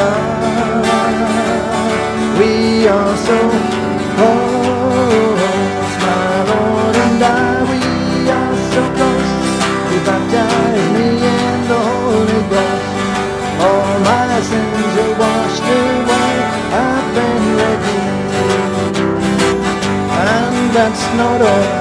We are so close, my Lord and I. We are so close. You baptized me in the Holy Ghost. All my sins are washed away. I've been redeemed. And that's not all.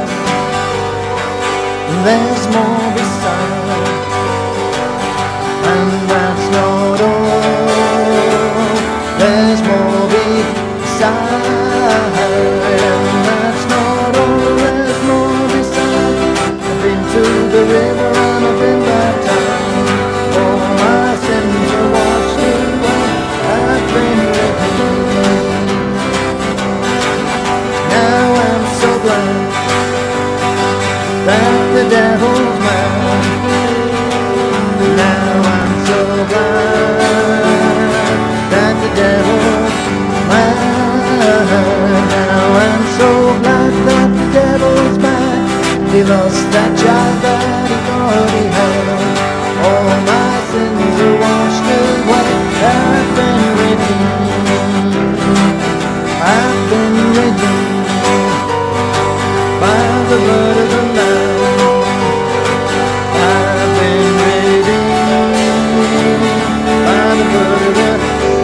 There's more beside. And that's not all. There's more beside. And that's not all. There's more beside. I've been to the river and I've been baptized. All my sins are washed away. I've been redeemed. Now I'm so glad that the devil's mad. Now I'm so glad that the devil's mad. Now I'm so glad that the devil's mad. He lost that child that he thought he had. All my sins are washed away. I've been redeemed. I've been redeemed by the blood of the Lamb. I've been redeemed by the blood of the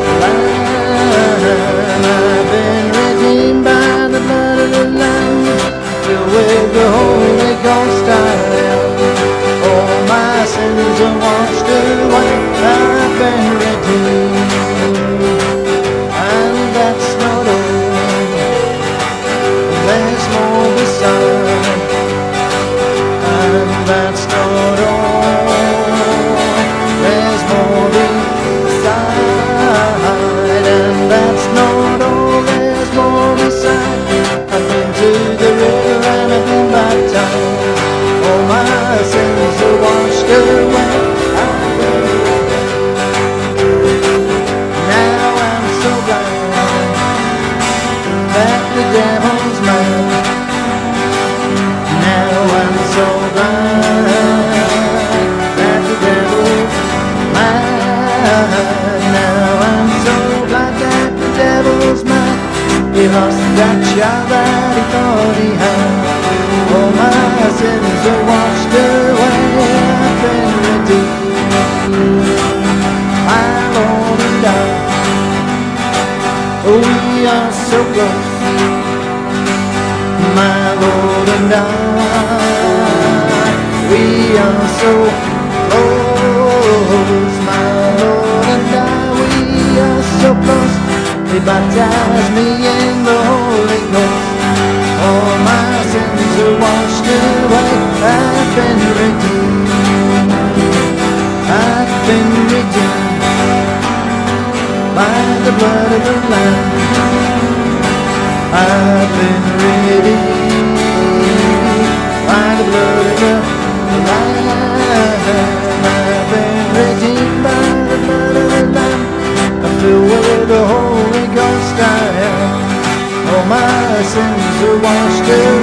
Lamb. I've been redeemed by the blood of the Lamb. Filled with the Holy Ghost I am. All my sins are washed away. I've been redeemed. And that's not all. There's more beside. And that's not all. There's more beside. And that's not all. There's more beside. I've been to the river and I've been baptized. All my sins are washed away. I've been now I'm so glad that the devil's mad. Now I'm so glad that the devil's mad. Now I'm so glad that the devil's mad. He lost that child that he thought he had. All my sins are washed away. I've been redeemed. My Lord and I. Oh, we are so close. My Lord and I. We are so close. My Lord and I. We are so close. He baptized me in the Holy Ghost. All my sins are washed away. I've been redeemed. I've been redeemed by the blood of the Lamb. I've been redeemed by the blood of the Lamb. I've been redeemed by the blood of the Lamb. I'm filled with the Holy Ghost I am. All my sins are washed away.